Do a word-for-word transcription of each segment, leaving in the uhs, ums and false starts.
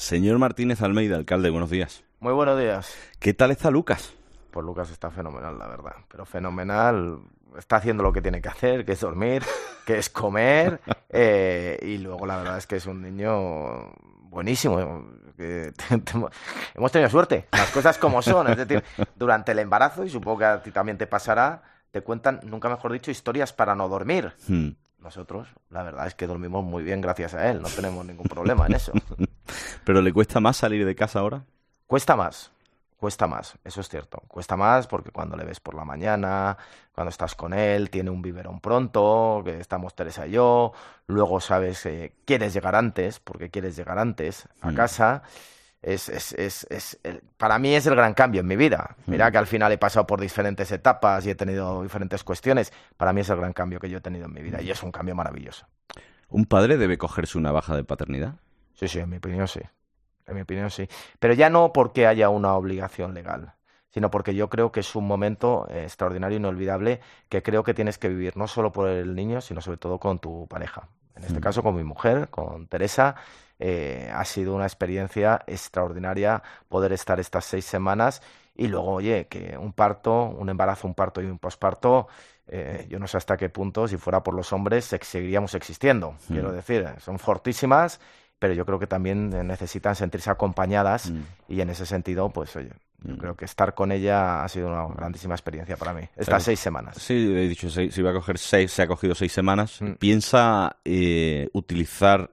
Señor Martínez Almeida, alcalde, buenos días. Muy buenos días. ¿Qué tal está Lucas? Pues Lucas está fenomenal, la verdad. Pero fenomenal, está haciendo lo que tiene que hacer, que es dormir, que es comer. Eh, y luego la verdad es que es un niño buenísimo. Que hemos tenido suerte, las cosas como son. Es decir, durante el embarazo, y supongo que a ti también te pasará, te cuentan, nunca mejor dicho, historias para no dormir. Hmm. Nosotros, la verdad es que dormimos muy bien gracias a él, no tenemos ningún problema en eso. ¿Pero le cuesta más salir de casa ahora? Cuesta más, cuesta más, eso es cierto. Cuesta más porque cuando le ves por la mañana, cuando estás con él, tiene un biberón pronto, que estamos Teresa y yo, luego sabes que eh, quieres llegar antes, porque quieres llegar antes a mm. casa. Es, es, es, es, el, para mí es el gran cambio en mi vida. Mira mm. que al final he pasado por diferentes etapas y he tenido diferentes cuestiones. Para mí es el gran cambio que yo he tenido en mi vida y es un cambio maravilloso. ¿Un padre debe cogerse una baja de paternidad? Sí, sí, en mi opinión sí. En mi opinión sí. Pero ya no porque haya una obligación legal, sino porque yo creo que es un momento eh, extraordinario, inolvidable, que creo que tienes que vivir no solo por el niño, sino sobre todo con tu pareja. En este mm. caso con mi mujer, con Teresa. Eh, ha sido una experiencia extraordinaria poder estar estas seis semanas y luego, oye, que un parto, un embarazo, un parto y un posparto, eh, yo no sé hasta qué punto, si fuera por los hombres, seguiríamos existiendo. Mm. Quiero decir, son fortísimas, pero yo creo que también necesitan sentirse acompañadas mm. y en ese sentido, pues oye, yo mm. creo que estar con ella ha sido una grandísima experiencia para mí, estas claro. seis semanas. Sí, he dicho, se, se iba a coger seis, se ha cogido seis semanas. Mm. ¿Piensa eh, utilizar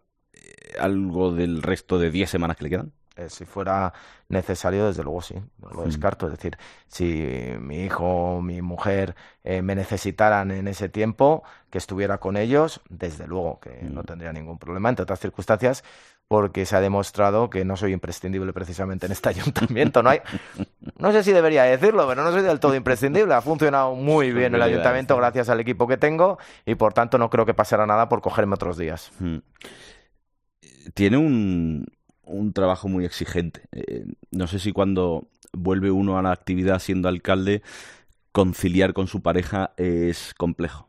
algo del resto de diez semanas que le quedan? Eh, si fuera necesario, desde luego sí, no lo descarto. Es decir, si mi hijo o mi mujer eh, me necesitaran en ese tiempo, que estuviera con ellos, desde luego que mm. no tendría ningún problema, entre otras circunstancias, porque se ha demostrado que no soy imprescindible precisamente en este ayuntamiento. No hay, no sé si debería decirlo, pero no soy del todo imprescindible. Ha funcionado muy bien el ayuntamiento gracias al equipo que tengo y por tanto no creo que pasara nada por cogerme otros días. Mm. Tiene un, un trabajo muy exigente. Eh, no sé si cuando vuelve uno a la actividad siendo alcalde, conciliar con su pareja es complejo.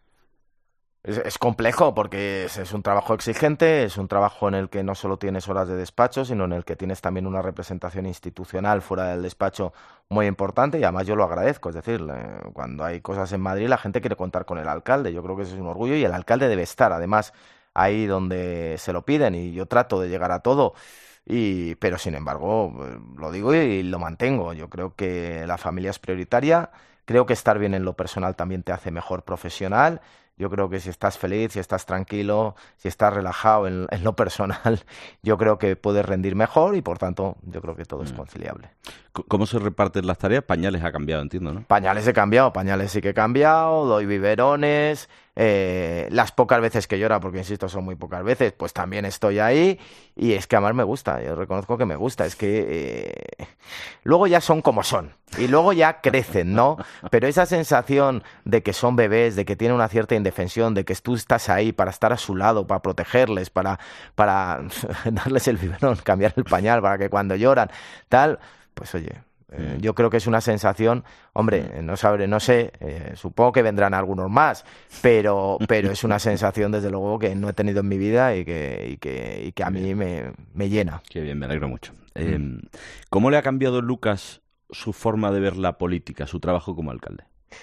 Es, es complejo porque es, es un trabajo exigente, es un trabajo en el que no solo tienes horas de despacho, sino en el que tienes también una representación institucional fuera del despacho muy importante y además yo lo agradezco. Es decir, eh, cuando hay cosas en Madrid la gente quiere contar con el alcalde. Yo creo que eso es un orgullo y el alcalde debe estar, además, ahí donde se lo piden y yo trato de llegar a todo, y, pero sin embargo lo digo y lo mantengo. Yo creo que la familia es prioritaria, creo que estar bien en lo personal también te hace mejor profesional. Yo creo que si estás feliz, si estás tranquilo, si estás relajado en, en lo personal, yo creo que puedes rendir mejor y por tanto yo creo que todo mm. es conciliable. ¿Cómo se reparten las tareas? Pañales ha cambiado, entiendo, ¿no? Pañales he cambiado, pañales sí que he cambiado, doy biberones, eh, las pocas veces que llora, porque insisto, son muy pocas veces, pues también estoy ahí y es que además me gusta, yo reconozco que me gusta, es que eh, luego ya son como son y luego ya crecen, ¿no? Pero esa sensación de que son bebés, de que tienen una cierta indefensión, de que tú estás ahí para estar a su lado, para protegerles, para, para darles el biberón, cambiar el pañal, para que cuando lloran, tal, pues oye, eh, yo creo que es una sensación, hombre, no sabré, no sé, eh, supongo que vendrán algunos más, pero, pero es una sensación desde luego que no he tenido en mi vida y que, y que, y que a mí me, me llena. Qué bien, me alegro mucho. Eh, ¿Cómo le ha cambiado, Lucas, su forma de ver la política, su trabajo como alcalde?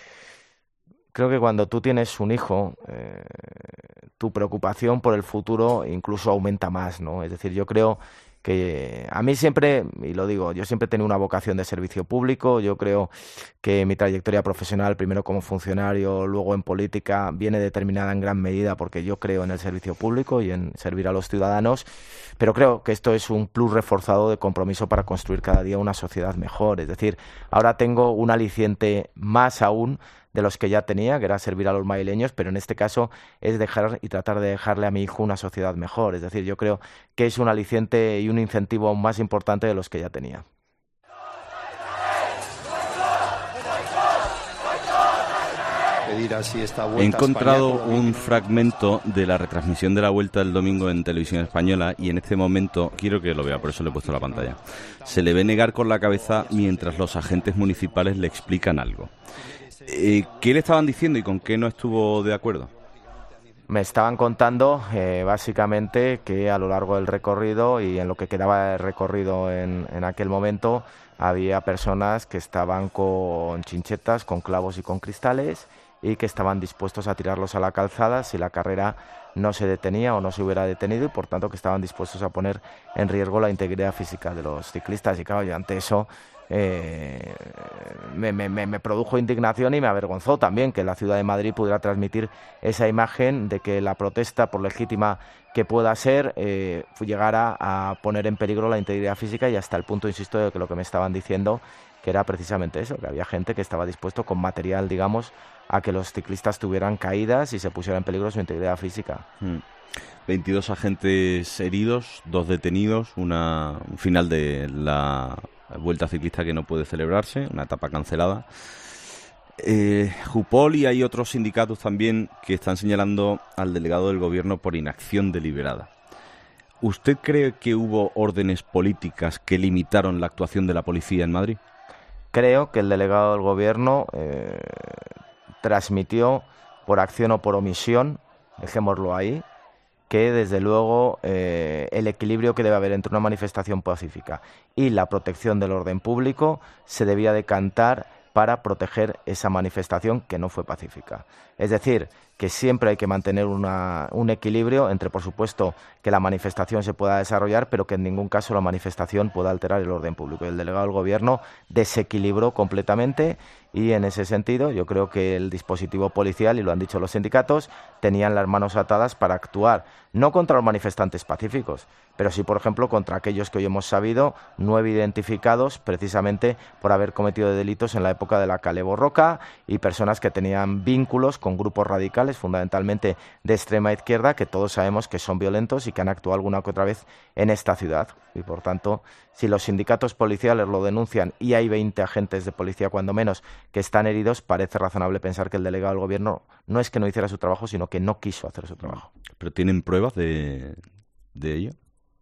Creo que cuando tú tienes un hijo, eh, tu preocupación por el futuro incluso aumenta más, ¿no? Es decir, yo creo que a mí siempre, y lo digo, yo siempre he tenido una vocación de servicio público. Yo creo que mi trayectoria profesional, primero como funcionario, luego en política, viene determinada en gran medida porque yo creo en el servicio público y en servir a los ciudadanos, pero creo que esto es un plus reforzado de compromiso para construir cada día una sociedad mejor. Es decir, ahora tengo un aliciente más aún de los que ya tenía, que era servir a los madrileños, pero en este caso es dejar y tratar de dejarle a mi hijo una sociedad mejor. Es decir, yo creo que es un aliciente y un incentivo aún más importante de los que ya tenía. He encontrado un fragmento de la retransmisión de la Vuelta del domingo en Televisión Española y en este momento, quiero que lo vea, por eso le he puesto la pantalla, se le ve negar con la cabeza mientras los agentes municipales le explican algo. Eh, ¿Qué le estaban diciendo y con qué no estuvo de acuerdo? Me estaban contando eh, básicamente que a lo largo del recorrido y en lo que quedaba de recorrido en, en aquel momento había personas que estaban con chinchetas, con clavos y con cristales y que estaban dispuestos a tirarlos a la calzada si la carrera no se detenía o no se hubiera detenido y por tanto que estaban dispuestos a poner en riesgo la integridad física de los ciclistas. Y claro, yo ante eso eh, me, me, me produjo indignación y me avergonzó también que la ciudad de Madrid pudiera transmitir esa imagen de que la protesta, por legítima que pueda ser, eh, llegara a poner en peligro la integridad física y hasta el punto, insisto, de que lo que me estaban diciendo que era precisamente eso, que había gente que estaba dispuesto con material, digamos, a que los ciclistas tuvieran caídas y se pusiera en peligro su integridad física. Hmm. veintidós agentes heridos, dos detenidos, una, un final de la Vuelta Ciclista que no puede celebrarse, una etapa cancelada. Eh, Jupol y hay otros sindicatos también que están señalando al delegado del gobierno por inacción deliberada. ¿Usted cree que hubo órdenes políticas que limitaron la actuación de la policía en Madrid? Creo que el delegado del gobierno eh, transmitió por acción o por omisión, dejémoslo ahí, que desde luego eh, el equilibrio que debe haber entre una manifestación pacífica y la protección del orden público se debía decantar para proteger esa manifestación que no fue pacífica. Es decir, que siempre hay que mantener una, un equilibrio entre, por supuesto, que la manifestación se pueda desarrollar, pero que en ningún caso la manifestación pueda alterar el orden público. El delegado del gobierno desequilibró completamente y en ese sentido yo creo que el dispositivo policial, y lo han dicho los sindicatos, tenían las manos atadas para actuar, no contra los manifestantes pacíficos, pero sí, por ejemplo, contra aquellos que hoy hemos sabido nueve identificados precisamente por haber cometido delitos en la época de la Kale Borroka y personas que tenían vínculos con grupos radicales, fundamentalmente de extrema izquierda, que todos sabemos que son violentos y que han actuado alguna que otra vez en esta ciudad. Y por tanto, si los sindicatos policiales lo denuncian y hay veinte agentes de policía, cuando menos, que están heridos, parece razonable pensar que el delegado del gobierno no es que no hiciera su trabajo, sino que no quiso hacer su trabajo. ¿Pero tienen pruebas de, de ello?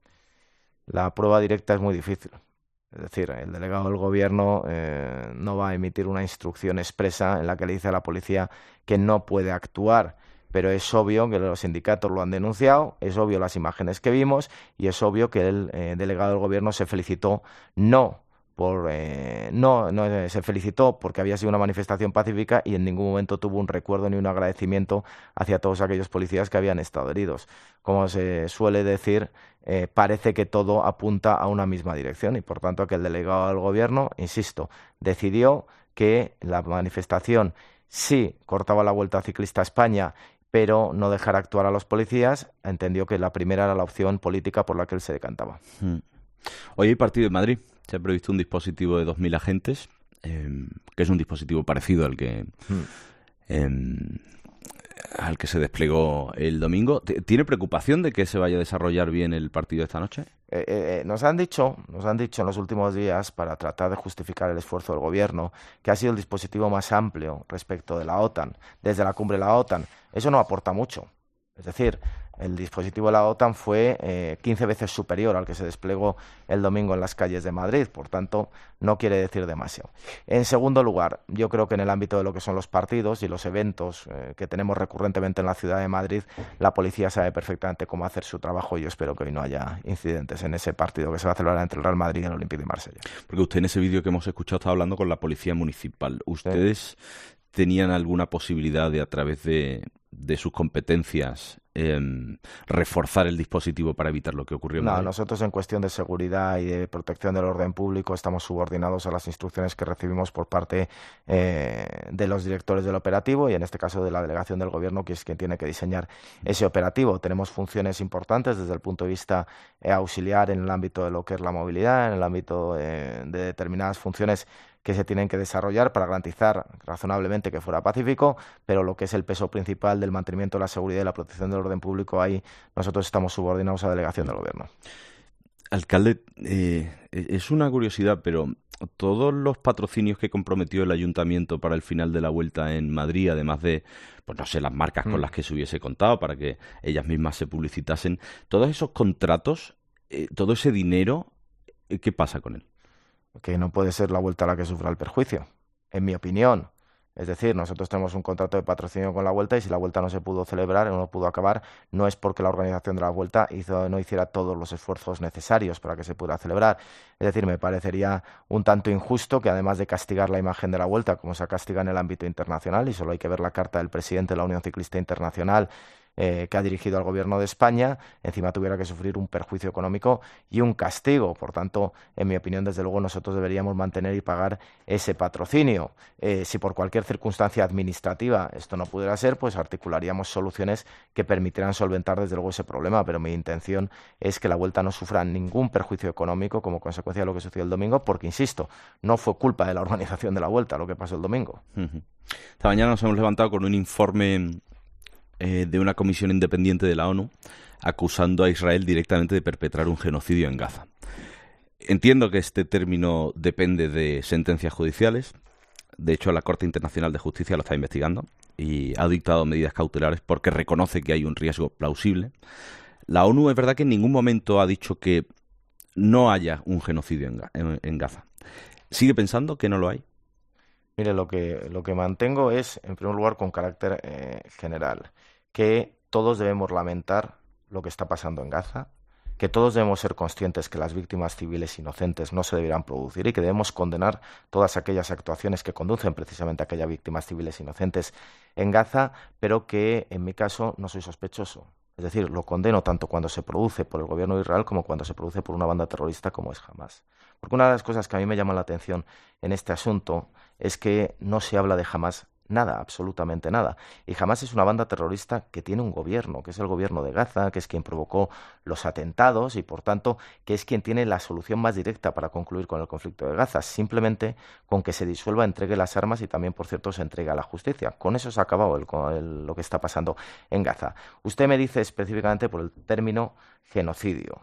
La prueba directa es muy difícil. Es decir, el delegado del gobierno eh, no va a emitir una instrucción expresa en la que le dice a la policía que no puede actuar, pero es obvio que los sindicatos lo han denunciado, es obvio las imágenes que vimos y es obvio que el eh, delegado del gobierno se felicitó no por eh, no, no eh, se felicitó porque había sido una manifestación pacífica y en ningún momento tuvo un recuerdo ni un agradecimiento hacia todos aquellos policías que habían estado heridos. Como se suele decir, eh, parece que todo apunta a una misma dirección y por tanto que el delegado del gobierno, insisto, decidió que la manifestación sí cortaba la Vuelta Ciclista a España, pero no dejar actuar a los policías. Entendió que la primera era la opción política por la que él se decantaba. Hmm. Hoy hay partido en Madrid. Se ha previsto un dispositivo de dos mil agentes, eh, que es un dispositivo parecido al que hmm. eh, al que se desplegó el domingo. ¿Tiene preocupación de que se vaya a desarrollar bien el partido esta noche? Eh, eh, nos han dicho, nos han dicho en los últimos días, para tratar de justificar el esfuerzo del gobierno, que ha sido el dispositivo más amplio respecto de la OTAN, desde la cumbre de la OTAN. Eso no aporta mucho. Es decir, el dispositivo de la OTAN fue eh, quince veces superior al que se desplegó el domingo en las calles de Madrid, por tanto, no quiere decir demasiado. En segundo lugar, yo creo que en el ámbito de lo que son los partidos y los eventos eh, que tenemos recurrentemente en la ciudad de Madrid, la policía sabe perfectamente cómo hacer su trabajo y yo espero que hoy no haya incidentes en ese partido que se va a celebrar entre el Real Madrid y el Olympique de Marsella. Porque usted en ese vídeo que hemos escuchado está hablando con la policía municipal. ¿Ustedes sí. tenían alguna posibilidad de, a través de, de sus competencias, eh, reforzar el dispositivo para evitar lo que ocurrió en No, Madrid? Nosotros en cuestión de seguridad y de protección del orden público estamos subordinados a las instrucciones que recibimos por parte eh, de los directores del operativo y en este caso de la delegación del gobierno, que es quien tiene que diseñar ese operativo. Tenemos funciones importantes desde el punto de vista eh, auxiliar en el ámbito de lo que es la movilidad, en el ámbito eh, de determinadas funciones que se tienen que desarrollar para garantizar razonablemente que fuera pacífico, pero lo que es el peso principal del mantenimiento de la seguridad y la protección del orden público, ahí nosotros estamos subordinados a la delegación del gobierno. Alcalde, eh, es una curiosidad, pero todos los patrocinios que comprometió el ayuntamiento para el final de la Vuelta en Madrid, además de, pues no sé, las marcas mm. con las que se hubiese contado para que ellas mismas se publicitasen, todos esos contratos, eh, todo ese dinero, ¿qué pasa con él? Que no puede ser la Vuelta a la que sufra el perjuicio, en mi opinión. Es decir, nosotros tenemos un contrato de patrocinio con la Vuelta y si la Vuelta no se pudo celebrar o no pudo acabar, no es porque la organización de la Vuelta hizo, no hiciera todos los esfuerzos necesarios para que se pudiera celebrar. Es decir, me parecería un tanto injusto que además de castigar la imagen de la Vuelta, como se castiga en el ámbito internacional, y solo hay que ver la carta del presidente de la Unión Ciclista Internacional, Eh, que ha dirigido al Gobierno de España, encima tuviera que sufrir un perjuicio económico y un castigo. Por tanto, en mi opinión, desde luego, nosotros deberíamos mantener y pagar ese patrocinio. Eh, si por cualquier circunstancia administrativa esto no pudiera ser, pues articularíamos soluciones que permitieran solventar, desde luego, ese problema. Pero mi intención es que la Vuelta no sufra ningún perjuicio económico como consecuencia de lo que sucedió el domingo, porque, insisto, no fue culpa de la organización de la Vuelta lo que pasó el domingo. Uh-huh. Esta mañana nos hemos levantado con un informe Eh, de una comisión independiente de la ONU acusando a Israel directamente de perpetrar un genocidio en Gaza. Entiendo que este término depende de sentencias judiciales. De hecho, la Corte Internacional de Justicia lo está investigando y ha dictado medidas cautelares porque reconoce que hay un riesgo plausible. La ONU es verdad que en ningún momento ha dicho que no haya un genocidio en, en, en Gaza. ¿Sigue pensando que no lo hay? Mire, lo que, lo que mantengo es, en primer lugar, con carácter eh, general, que todos debemos lamentar lo que está pasando en Gaza, que todos debemos ser conscientes que las víctimas civiles inocentes no se deberán producir y que debemos condenar todas aquellas actuaciones que conducen precisamente a aquellas víctimas civiles inocentes en Gaza, pero que, en mi caso, no soy sospechoso. Es decir, lo condeno tanto cuando se produce por el gobierno de Israel como cuando se produce por una banda terrorista como es Hamás. Porque una de las cosas que a mí me llama la atención en este asunto es que no se habla de Hamás nada, absolutamente nada. Y Hamás es una banda terrorista que tiene un gobierno, que es el gobierno de Gaza, que es quien provocó los atentados y, por tanto, que es quien tiene la solución más directa para concluir con el conflicto de Gaza, simplemente con que se disuelva, entregue las armas y también, por cierto, se entregue a la justicia. Con eso se ha acabado el, el, lo que está pasando en Gaza. Usted me dice específicamente por el término genocidio.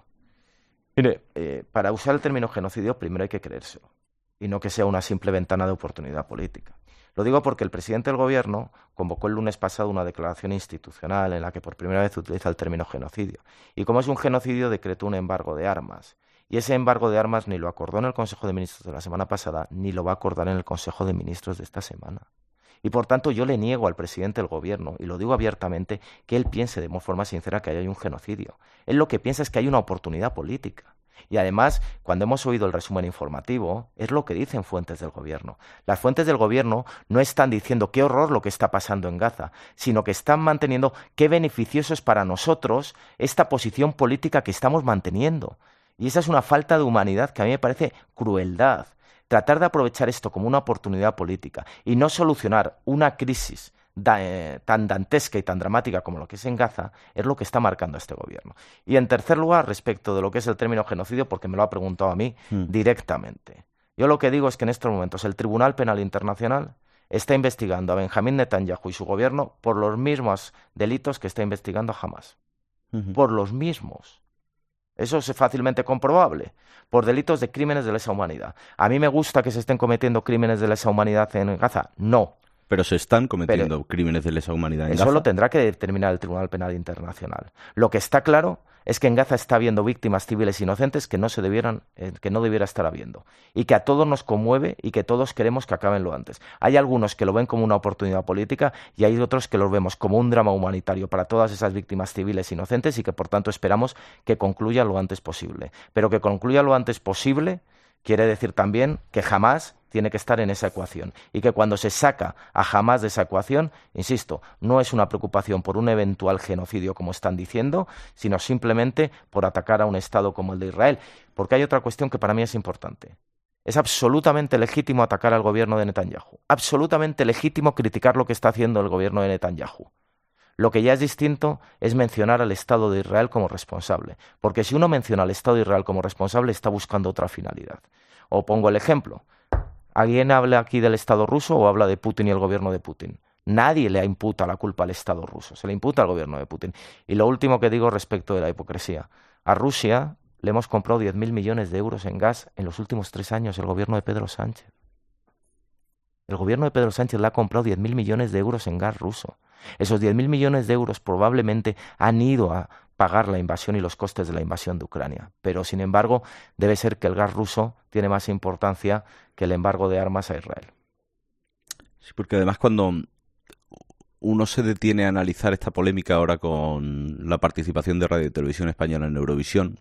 Mire, eh, para usar el término genocidio primero hay que creérselo y no que sea una simple ventana de oportunidad política. Lo digo porque el presidente del Gobierno convocó el lunes pasado una declaración institucional en la que por primera vez utiliza el término genocidio. Y como es un genocidio, decretó un embargo de armas. Y ese embargo de armas ni lo acordó en el Consejo de Ministros de la semana pasada, ni lo va a acordar en el Consejo de Ministros de esta semana. Y por tanto yo le niego al presidente del Gobierno, y lo digo abiertamente, que él piense de forma sincera que hay un genocidio. Él lo que piensa es que hay una oportunidad política. Y además, cuando hemos oído el resumen informativo, es lo que dicen fuentes del Gobierno. Las fuentes del Gobierno no están diciendo qué horror lo que está pasando en Gaza, sino que están manteniendo qué beneficioso es para nosotros esta posición política que estamos manteniendo. Y esa es una falta de humanidad que a mí me parece crueldad. Tratar de aprovechar esto como una oportunidad política y no solucionar una crisis Da, eh, tan dantesca y tan dramática como lo que es en Gaza, es lo que está marcando este gobierno. Y en tercer lugar, respecto de lo que es el término genocidio, porque me lo ha preguntado a mí mm. directamente. Yo lo que digo es que en estos momentos el Tribunal Penal Internacional está investigando a Benjamín Netanyahu y su gobierno por los mismos delitos que está investigando a Hamás. Uh-huh. Por los mismos. Eso es fácilmente comprobable. Por delitos de crímenes de lesa humanidad. ¿A mí me gusta que se estén cometiendo crímenes de lesa humanidad en Gaza? No. Pero se están cometiendo Pero crímenes de lesa humanidad en Eso Gaza. lo tendrá que determinar el Tribunal Penal Internacional. Lo que está claro es que en Gaza está habiendo víctimas civiles inocentes que no se debieran, eh, que no debiera estar habiendo. Y que a todos nos conmueve y que todos queremos que acaben lo antes. Hay algunos que lo ven como una oportunidad política y hay otros que lo vemos como un drama humanitario para todas esas víctimas civiles inocentes y que por tanto esperamos que concluya lo antes posible. Pero que concluya lo antes posible quiere decir también que jamás tiene que estar en esa ecuación y que cuando se saca a Hamás de esa ecuación, insisto, no es una preocupación por un eventual genocidio como están diciendo, sino simplemente por atacar a un Estado como el de Israel. Porque hay otra cuestión que para mí es importante. Es absolutamente legítimo atacar al gobierno de Netanyahu, absolutamente legítimo criticar lo que está haciendo el gobierno de Netanyahu. Lo que ya es distinto es mencionar al Estado de Israel como responsable, porque si uno menciona al Estado de Israel como responsable está buscando otra finalidad. O pongo el ejemplo. ¿Alguien habla aquí del Estado ruso o habla de Putin y el gobierno de Putin? Nadie le imputa la culpa al Estado ruso, se le imputa al gobierno de Putin. Y lo último que digo respecto de la hipocresía. A Rusia le hemos comprado diez mil millones de euros en gas en los últimos tres años, el gobierno de Pedro Sánchez. El gobierno de Pedro Sánchez le ha comprado diez mil millones de euros en gas ruso. Esos diez mil millones de euros probablemente han ido a pagar la invasión y los costes de la invasión de Ucrania. Pero, sin embargo, debe ser que el gas ruso tiene más importancia que el embargo de armas a Israel. Sí, porque además cuando uno se detiene a analizar esta polémica ahora con la participación de Radio y Televisión Española en Eurovisión,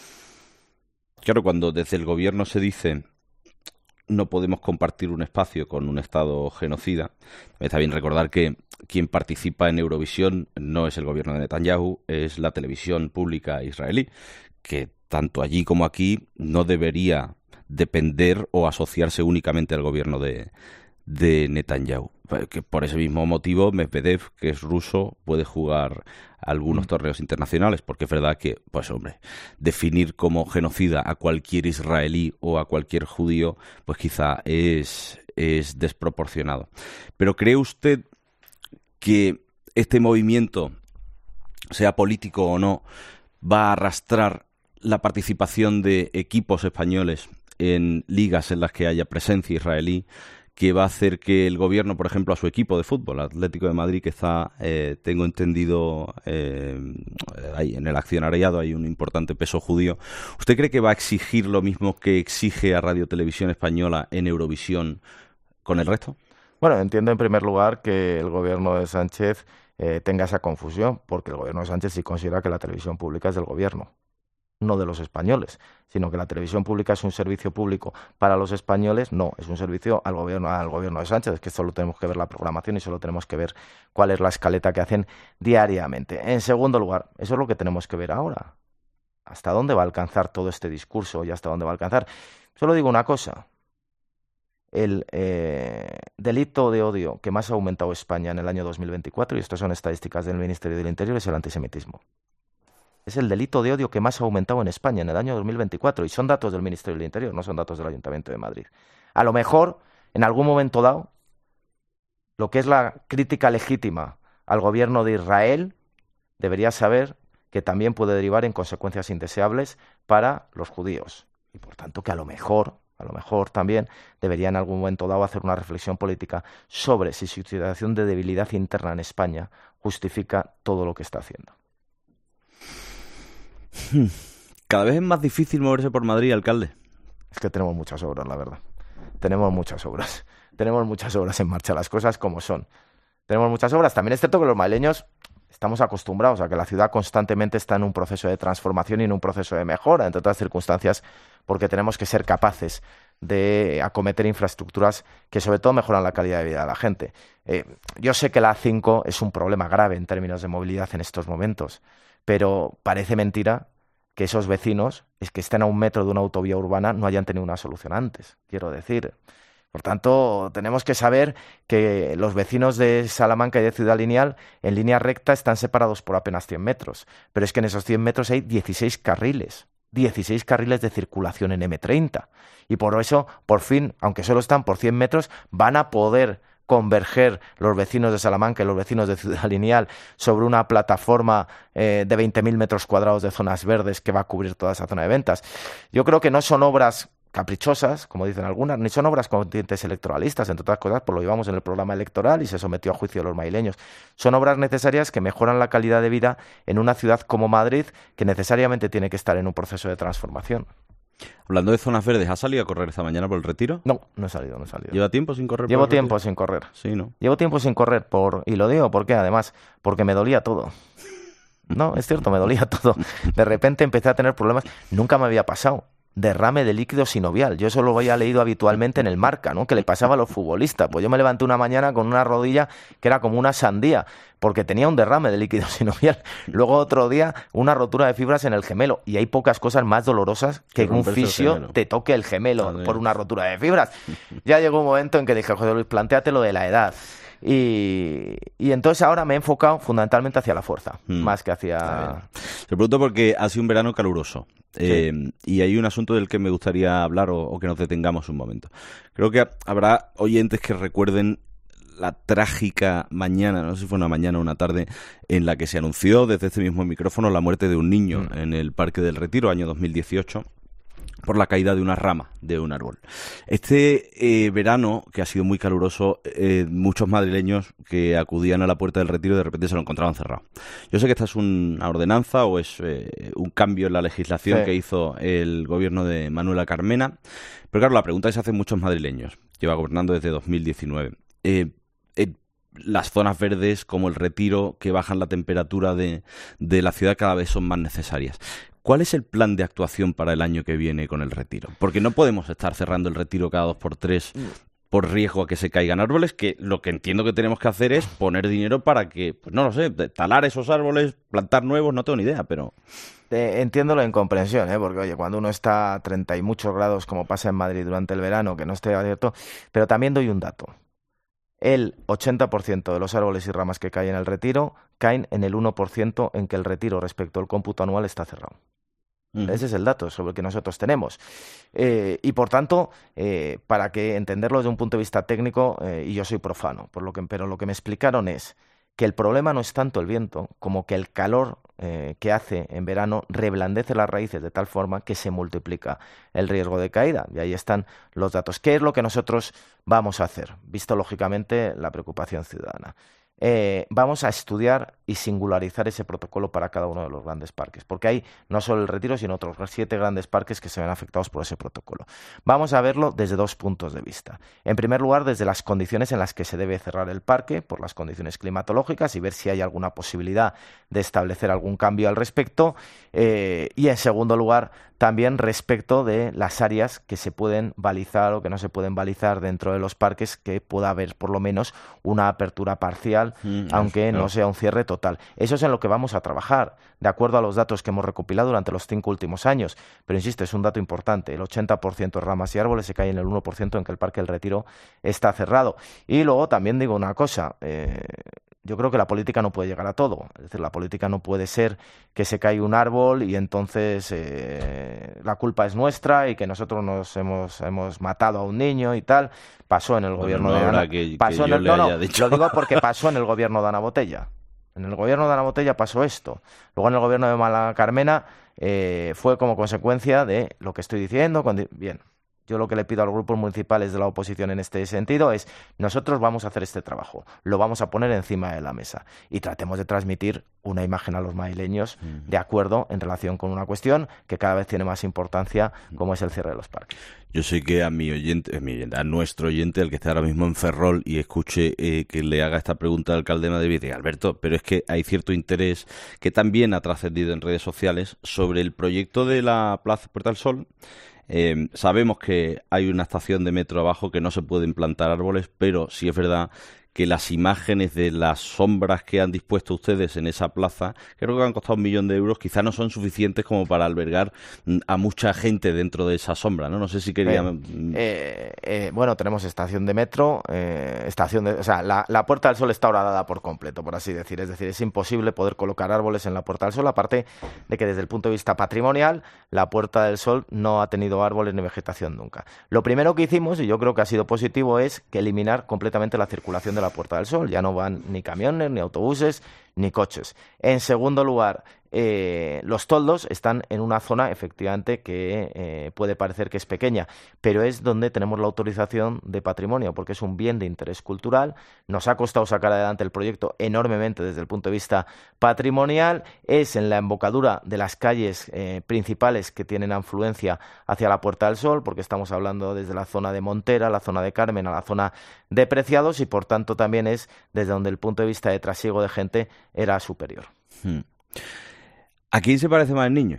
claro, cuando desde el gobierno se dice no podemos compartir un espacio con un Estado genocida, está bien recordar que quien participa en Eurovisión no es el gobierno de Netanyahu, es la televisión pública israelí, que tanto allí como aquí no debería depender o asociarse únicamente al gobierno de, de Netanyahu. Que por ese mismo motivo Medvedev, que es ruso, puede jugar algunos torneos internacionales, porque es verdad que, pues hombre, definir como genocida a cualquier israelí o a cualquier judío, pues quizá es, es desproporcionado. Pero ¿cree usted que este movimiento, sea político o no, va a arrastrar la participación de equipos españoles en ligas en las que haya presencia israelí, que va a hacer que el gobierno, por ejemplo, a su equipo de fútbol, Atlético de Madrid, que está, eh, tengo entendido, eh, ahí en el accionariado hay un importante peso judío, ¿usted cree que va a exigir lo mismo que exige a Radio Televisión Española en Eurovisión con el resto? Bueno, entiendo en primer lugar que el gobierno de Sánchez eh, tenga esa confusión, porque el gobierno de Sánchez sí considera que la televisión pública es del gobierno, no de los españoles, sino que la televisión pública es un servicio público para los españoles, no, es un servicio al gobierno al gobierno de Sánchez, es que solo tenemos que ver la programación y solo tenemos que ver cuál es la escaleta que hacen diariamente. En segundo lugar, eso es lo que tenemos que ver ahora. ¿Hasta dónde va a alcanzar todo este discurso y hasta dónde va a alcanzar? Solo digo una cosa. El eh, delito de odio que más ha aumentado España en el año dos mil veinticuatro, y estas son estadísticas del Ministerio del Interior, es el antisemitismo. Es el delito de odio que más ha aumentado en España en el año dos mil veinticuatro, y son datos del Ministerio del Interior, no son datos del Ayuntamiento de Madrid. A lo mejor, en algún momento dado, lo que es la crítica legítima al gobierno de Israel debería saber que también puede derivar en consecuencias indeseables para los judíos. Y por tanto que a lo mejor, a lo mejor también debería en algún momento dado hacer una reflexión política sobre si su situación de debilidad interna en España justifica todo lo que está haciendo. Cada vez es más difícil moverse por Madrid, alcalde. Es que tenemos muchas obras, la verdad. Tenemos muchas obras. Tenemos muchas obras en marcha, las cosas como son. Tenemos muchas obras. También es cierto que los madrileños estamos acostumbrados a que la ciudad constantemente está en un proceso de transformación y en un proceso de mejora, entre otras circunstancias, porque tenemos que ser capaces de acometer infraestructuras que sobre todo mejoran la calidad de vida de la gente. Eh, yo sé que la A cinco es un problema grave en términos de movilidad en estos momentos, pero parece mentira que esos vecinos, es que estén a un metro de una autovía urbana, no hayan tenido una solución antes, quiero decir. Por tanto, tenemos que saber que los vecinos de Salamanca y de Ciudad Lineal, en línea recta, están separados por apenas cien metros. Pero es que en esos cien metros hay dieciséis carriles, dieciséis carriles de circulación en eme treinta. Y por eso, por fin, aunque solo están por cien metros, van a poder converger los vecinos de Salamanca y los vecinos de Ciudad Lineal sobre una plataforma eh, de veinte mil metros cuadrados de zonas verdes que va a cubrir toda esa zona de ventas. Yo creo que no son obras caprichosas, como dicen algunas, ni son obras con tintes electoralistas, entre otras cosas, pues lo llevamos en el programa electoral y se sometió a juicio de los madrileños. Son obras necesarias que mejoran la calidad de vida en una ciudad como Madrid, que necesariamente tiene que estar en un proceso de transformación. Hablando de zonas verdes, ¿has salido a correr esta mañana por el Retiro? No, no he salido, no he salido. ¿Lleva tiempo sin correr por Llevo el Retiro? tiempo sin correr. Sí, ¿no? Llevo tiempo sin correr, por y lo digo, ¿por qué? Además, porque me dolía todo. No, es cierto, me dolía todo. De repente empecé a tener problemas. Nunca me había pasado. Derrame de líquido sinovial. Yo eso lo había leído habitualmente en el Marca, ¿no? Que le pasaba a los futbolistas. Pues yo me levanté una mañana con una rodilla que era como una sandía, porque tenía un derrame de líquido sinovial. Luego otro día una rotura de fibras en el gemelo. Y hay pocas cosas más dolorosas que un fisio te toque el gemelo ah, por una rotura de fibras. Ya llegó un momento en que dije, José Luis, plantéate lo de la edad. Y, y entonces ahora me he enfocado fundamentalmente hacia la fuerza, mm. más que hacia... Se pregunto porque ha sido un verano caluroso. Sí. Eh, y hay un asunto del que me gustaría hablar o, o que nos detengamos un momento. Creo que habrá oyentes que recuerden la trágica mañana, no sé si fue una mañana o una tarde, en la que se anunció desde este mismo micrófono la muerte de un niño mm. en el Parque del Retiro, año dos mil dieciocho, por la caída de una rama de un árbol. Este eh, verano, que ha sido muy caluroso, eh, muchos madrileños que acudían a la Puerta del Retiro de repente se lo encontraban cerrado. Yo sé que esta es una ordenanza o es eh, un cambio en la legislación sí. que hizo el gobierno de Manuela Carmena, pero claro, la pregunta que se hacen muchos madrileños, lleva gobernando desde dos mil diecinueve. eh, eh, las zonas verdes como el Retiro, que bajan la temperatura de, de la ciudad, cada vez son más necesarias. ¿Cuál es el plan de actuación para el año que viene con el Retiro? Porque no podemos estar cerrando el Retiro cada dos por tres por riesgo a que se caigan árboles, que lo que entiendo que tenemos que hacer es poner dinero para que, pues no lo sé, talar esos árboles, plantar nuevos, no tengo ni idea, pero... Eh, entiendo la incomprensión, ¿eh? Porque oye, cuando uno está a treinta y muchos grados, como pasa en Madrid durante el verano, que no esté abierto, pero también doy un dato. El ochenta por ciento de los árboles y ramas que caen en el Retiro caen en el uno por ciento en que el Retiro respecto al cómputo anual está cerrado. Uh-huh. Ese es el dato sobre el que nosotros tenemos. Eh, y por tanto, eh, para que entenderlo desde un punto de vista técnico, eh, y yo soy profano, por lo que, pero lo que me explicaron es que el problema no es tanto el viento como que el calor eh, que hace en verano reblandece las raíces de tal forma que se multiplica el riesgo de caída. Y ahí están los datos. ¿Qué es lo que nosotros vamos a hacer? Visto lógicamente la preocupación ciudadana. Eh, vamos a estudiar y singularizar ese protocolo para cada uno de los grandes parques, porque hay no solo el Retiro, sino otros siete grandes parques que se ven afectados por ese protocolo. Vamos a verlo desde dos puntos de vista. En primer lugar, desde las condiciones en las que se debe cerrar el parque, por las condiciones climatológicas, y ver si hay alguna posibilidad de establecer algún cambio al respecto. Eh, y en segundo lugar, también respecto de las áreas que se pueden balizar o que no se pueden balizar dentro de los parques, que pueda haber por lo menos una apertura parcial, mm, aunque no. no sea un cierre total. Eso es en lo que vamos a trabajar, de acuerdo a los datos que hemos recopilado durante los cinco últimos años. Pero insisto, es un dato importante. El ochenta por ciento de ramas y árboles se cae en el uno por ciento en que el Parque del Retiro está cerrado. Y luego también digo una cosa... Eh, Yo creo que la política no puede llegar a todo. Es decir, la política no puede ser que se cae un árbol y entonces eh, la culpa es nuestra y que nosotros nos hemos, hemos matado a un niño y tal. Pasó en el bueno, gobierno no de Ana... Que, pasó que en el... No, no, dicho. lo digo porque pasó en el gobierno de Ana Botella. En el gobierno de Ana Botella pasó esto. Luego en el gobierno de Mala Carmena eh, fue como consecuencia de lo que estoy diciendo. Con... Bien. Yo lo que le pido a los grupos municipales de la oposición en este sentido es: nosotros vamos a hacer este trabajo, lo vamos a poner encima de la mesa y tratemos de transmitir una imagen a los madrileños de acuerdo en relación con una cuestión que cada vez tiene más importancia, como es el cierre de los parques. Yo sé que a mi oyente, a, mi oyente, a nuestro oyente, el que está ahora mismo en Ferrol y escuche eh, que le haga esta pregunta al alcalde de Madrid, diga: Alberto, pero es que hay cierto interés que también ha trascendido en redes sociales sobre el proyecto de la Plaza Puerta del Sol. Eh, sabemos que hay una estación de metro abajo que no se pueden plantar árboles, pero sí es verdad que las imágenes de las sombras que han dispuesto ustedes en esa plaza, creo que han costado un millón de euros, quizás no son suficientes como para albergar a mucha gente dentro de esa sombra, ¿no? No sé si quería... Eh, eh, eh, bueno, tenemos estación de metro, eh, estación de... O sea, la, la Puerta del Sol está horadada por completo, por así decir. Es decir, es imposible poder colocar árboles en la Puerta del Sol, aparte de que desde el punto de vista patrimonial, la Puerta del Sol no ha tenido árboles ni vegetación nunca. Lo primero que hicimos, y yo creo que ha sido positivo, es que eliminar completamente la circulación de la Puerta del Sol. Ya no van ni camiones, ni autobuses, ni coches. En segundo lugar, eh, los toldos están en una zona efectivamente que eh, puede parecer que es pequeña, pero es donde tenemos la autorización de patrimonio, porque es un bien de interés cultural. Nos ha costado sacar adelante el proyecto enormemente desde el punto de vista patrimonial. Es en la embocadura de las calles eh, principales que tienen afluencia hacia la Puerta del Sol, porque estamos hablando desde la zona de Montera, la zona de Carmen, a la zona de Preciados, y por tanto también es desde donde el punto de vista de trasiego de gente era superior. Hmm. ¿A quién se parece más el niño?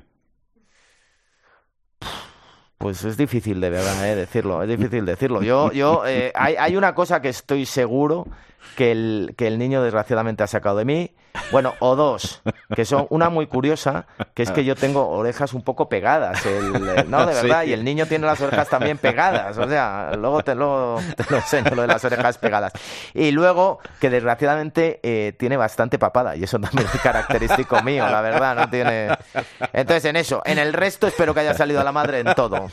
Pues es difícil de verdad eh, decirlo, es difícil decirlo. Yo, yo, eh, hay, hay una cosa que estoy seguro que el, que el niño desgraciadamente ha sacado de mí, bueno, o dos, que son una muy curiosa, que es que yo tengo orejas un poco pegadas, el, el, no, de verdad, sí. Y el niño tiene las orejas también pegadas, o sea, luego te lo, te lo enseño, lo de las orejas pegadas. Y luego, que desgraciadamente eh, tiene bastante papada, y eso también es característico mío, la verdad, no tiene... Entonces, en eso, en el resto espero que haya salido a la madre en todo.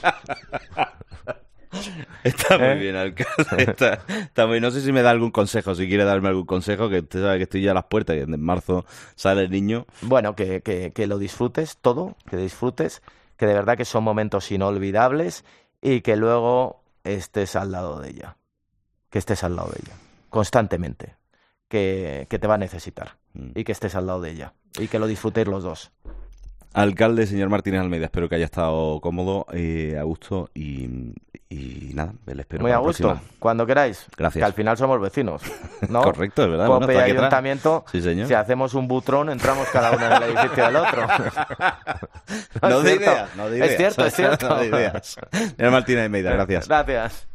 Está muy ¿Eh? bien, alcalde. Está, está muy... No sé si me da algún consejo, si quiere darme algún consejo, que usted sabe que estoy ya a las puertas y en marzo sale el niño. Bueno, que, que, que lo disfrutes todo, que disfrutes, que de verdad que son momentos inolvidables y que luego estés al lado de ella, que estés al lado de ella, constantemente, que, que te va a necesitar mm. y que estés al lado de ella y que lo disfrutéis los dos. Alcalde, señor Martínez Almeida, espero que haya estado cómodo, eh, a gusto y, y nada, le espero. Muy para a la gusto, próxima. cuando queráis. Gracias. Que al final somos vecinos, ¿no? Correcto, es verdad. Cope bueno, y está aquí atrás. ayuntamiento, Sí, señor. si hacemos un butrón, entramos cada uno en el edificio del otro. No, ¿Es de cierto? ideas, no de ideas. Es cierto, es cierto. No de ideas. Señor Martínez Almeida, gracias. Gracias.